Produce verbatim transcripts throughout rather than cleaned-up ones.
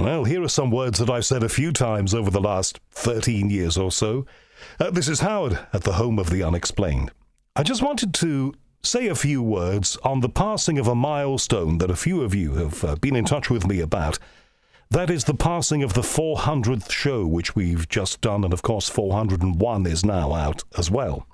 Well, here are some words that I've said a few times over the last thirteen years or so. Uh, this is Howard at the home of the unexplained. I just wanted to say a few words on the passing of a milestone that a few of you have uh, been in touch with me about. That is the passing of the four hundredth show, which we've just done, and of course four hundred and one is now out as well.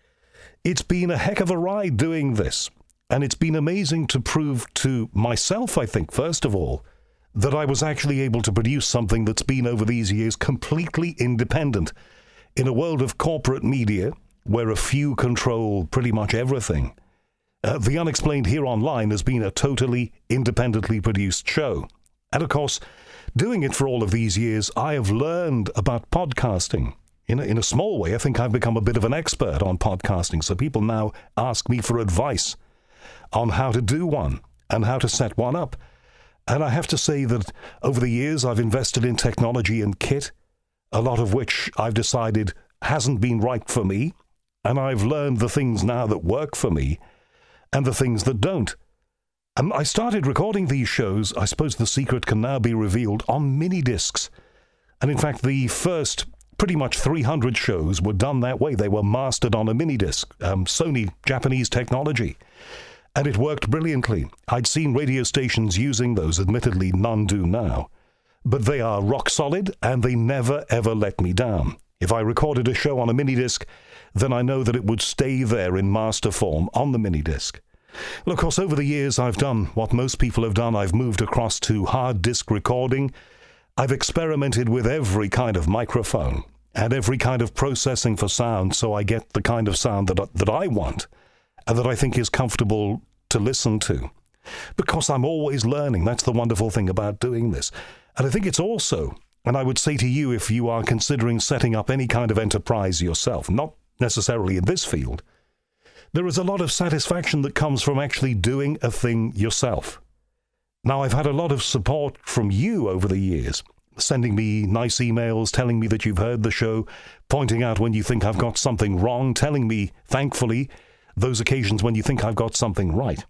It's been a heck of a ride doing this, and it's been amazing to prove to myself, I think, first of all, that I was actually able to produce something that's been over these years completely independent. In a world of corporate media, where a few control pretty much everything, uh, The Unexplained here online has been a totally independently produced show. And of course, doing it for all of these years, I have learned about podcasting. In a, in a small way, I think I've become a bit of an expert on podcasting, so people now ask me for advice on how to do one and how to set one up. And I have to say that over the years, I've invested in technology and kit, a lot of which I've decided hasn't been right for me, and I've learned the things now that work for me and the things that don't. And I started recording these shows, I suppose the secret can now be revealed, on mini discs. And in fact, the first pretty much three hundred shows were done that way. They were mastered on a mini disc, um, Sony Japanese technology. And it worked brilliantly. I'd seen radio stations using those, admittedly none do now. But they are rock solid, and they never ever let me down. If I recorded a show on a mini disc, then I know that it would stay there in master form on the mini disc. Well, of course, over the years, I've done what most people have done. I've moved across to hard disk recording. I've experimented with every kind of microphone and every kind of processing for sound, so I get the kind of sound that, that I want and that I think is comfortable to listen to. Because I'm always learning. That's the wonderful thing about doing this. And I think it's also, and I would say to you, if you are considering setting up any kind of enterprise yourself, not necessarily in this field, there is a lot of satisfaction that comes from actually doing a thing yourself. Now, I've had a lot of support from you over the years, sending me nice emails, telling me that you've heard the show, pointing out when you think I've got something wrong, telling me, thankfully, those occasions when you think I've got something right.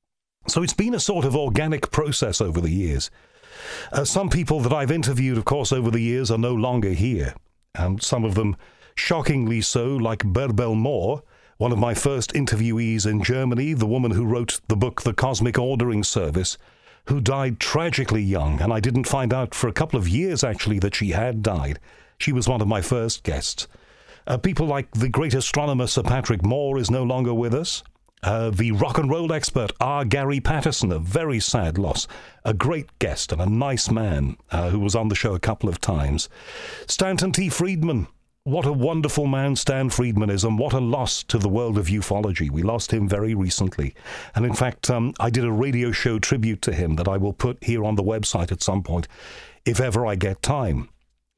So it's been a sort of organic process over the years. Uh, some people that I've interviewed, of course, over the years are no longer here. And some of them shockingly so, like Berbel Moore, one of my first interviewees in Germany, the woman who wrote the book The Cosmic Ordering Service, who died tragically young. And I didn't find out for a couple of years, actually, that she had died. She was one of my first guests. Uh, people like the great astronomer Sir Patrick Moore is no longer with us. Uh, the rock and roll expert R. Gary Patterson, a very sad loss, a great guest and a nice man uh, who was on the show a couple of times. Stanton T. Friedman, what a wonderful man Stan Friedman is, and what a loss to the world of ufology. We lost him very recently. And in fact, um, I did a radio show tribute to him that I will put here on the website at some point, if ever I get time.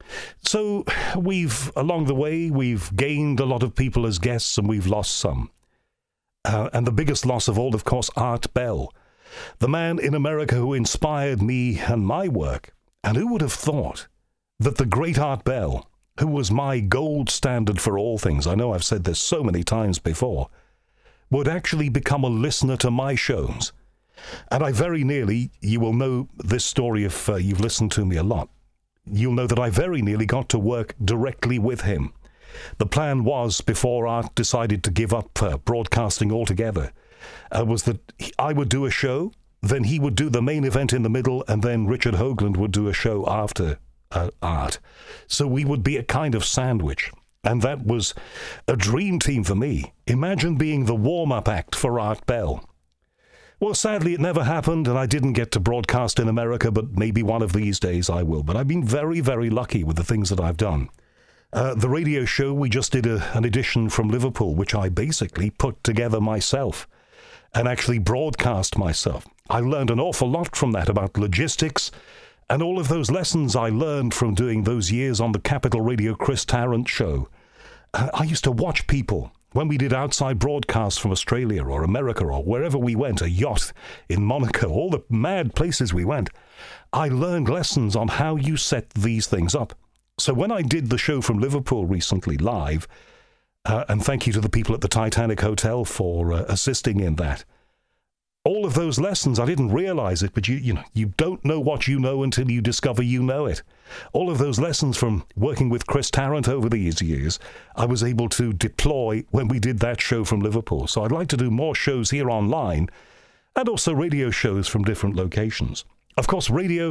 So we've, along the way, we've gained a lot of people as guests and we've lost some. Uh, and the biggest loss of all, of course, Art Bell, the man in America who inspired me and my work. And who would have thought that the great Art Bell, who was my gold standard for all things, I know I've said this so many times before, would actually become a listener to my shows. And I very nearly, you will know this story if uh, you've listened to me a lot, you'll know that I very nearly got to work directly with him. The plan was, before Art decided to give up uh, broadcasting altogether, uh, was that he, I would do a show, then he would do the main event in the middle, and then Richard Hoagland would do a show after uh, Art. So we would be a kind of sandwich. And that was a dream team for me. Imagine being the warm-up act for Art Bell. Well, sadly, it never happened, and I didn't get to broadcast in America, but maybe one of these days I will. But I've been very, very lucky with the things that I've done. Uh, the radio show, we just did a, an edition from Liverpool, which I basically put together myself and actually broadcast myself. I learned an awful lot from that about logistics and all of those lessons I learned from doing those years on the Capital Radio Chris Tarrant show. Uh, I used to watch people when we did outside broadcasts from Australia or America or wherever we went, a yacht in Monaco, all the mad places we went. I learned lessons on how you set these things up. So when I did the show from Liverpool recently live, uh, and thank you to the people at the Titanic Hotel for uh, assisting in that, all of those lessons, I didn't realize it, but you, you know, you don't know what you know until you discover you know it. All of those lessons from working with Chris Tarrant over these years, I was able to deploy when we did that show from Liverpool. So I'd like to do more shows here online and also radio shows from different locations. Of course, radio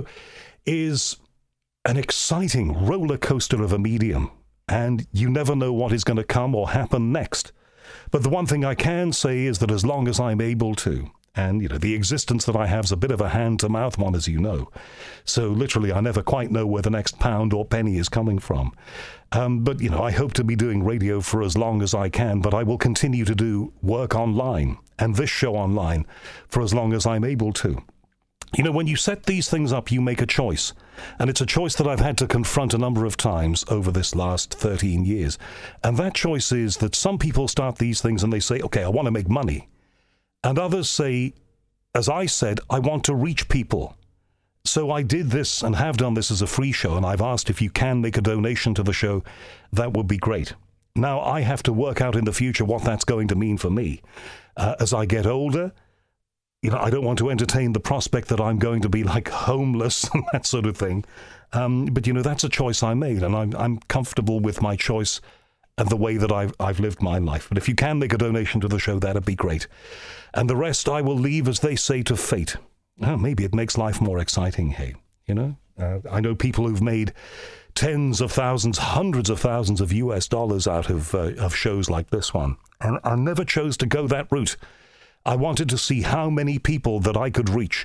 is an exciting roller coaster of a medium, and you never know what is going to come or happen next. But the one thing I can say is that as long as I'm able to, and, you know, the existence that I have is a bit of a hand-to-mouth one, as you know. So literally, I never quite know where the next pound or penny is coming from. Um, but, you know, I hope to be doing radio for as long as I can, but I will continue to do work online and this show online for as long as I'm able to. You know, when you set these things up, you make a choice. And it's a choice that I've had to confront a number of times over this last thirteen years. And that choice is that some people start these things and they say, okay, I want to make money. And others say, as I said, I want to reach people. So I did this and have done this as a free show, and I've asked if you can make a donation to the show, that would be great. Now, I have to work out in the future what that's going to mean for me. Uh, as I get older, you know, I don't want to entertain the prospect that I'm going to be like homeless and that sort of thing. Um, but, you know, that's a choice I made, and I'm, I'm comfortable with my choice and the way that I've, I've lived my life. But if you can make a donation to the show, that'd be great. And the rest I will leave, as they say, to fate. Oh, maybe it makes life more exciting, hey, you know? Uh, I know people who've made tens of thousands, hundreds of thousands of U S dollars out of, uh, of shows like this one. And I never chose to go that route. I wanted to see how many people that I could reach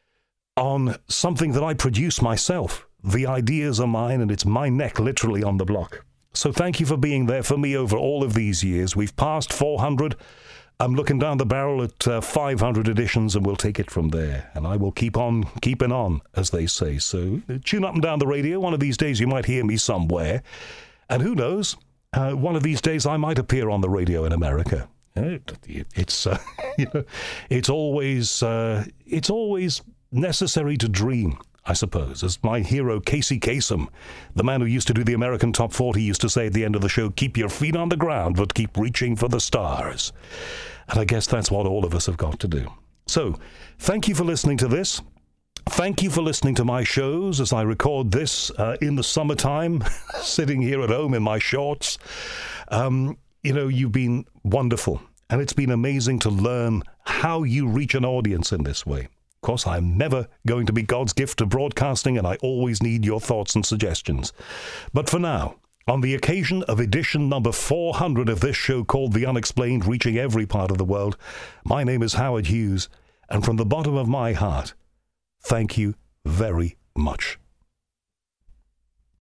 on something that I produce myself. The ideas are mine, and it's my neck literally on the block. So thank you for being there for me over all of these years. We've passed four hundred. I'm looking down the barrel at uh, five hundred editions, and we'll take it from there. And I will keep on keeping on, as they say. So uh, tune up and down the radio. One of these days you might hear me somewhere. And who knows, uh, one of these days I might appear on the radio in America. It, it, it's, uh, you know, it's always, uh, it's always necessary to dream, I suppose. As my hero Casey Kasem, the man who used to do the American Top forty, used to say at the end of the show, keep your feet on the ground, but keep reaching for the stars. And I guess that's what all of us have got to do. So, thank you for listening to this. Thank you for listening to my shows as I record this uh, in the summertime, sitting here at home in my shorts. Um, you know, you've been wonderful, and it's been amazing to learn how you reach an audience in this way. Of course, I'm never going to be God's gift to broadcasting, and I always need your thoughts and suggestions. But for now, on the occasion of edition number four hundred of this show called The Unexplained, reaching every part of the world, my name is Howard Hughes, and from the bottom of my heart, thank you very much.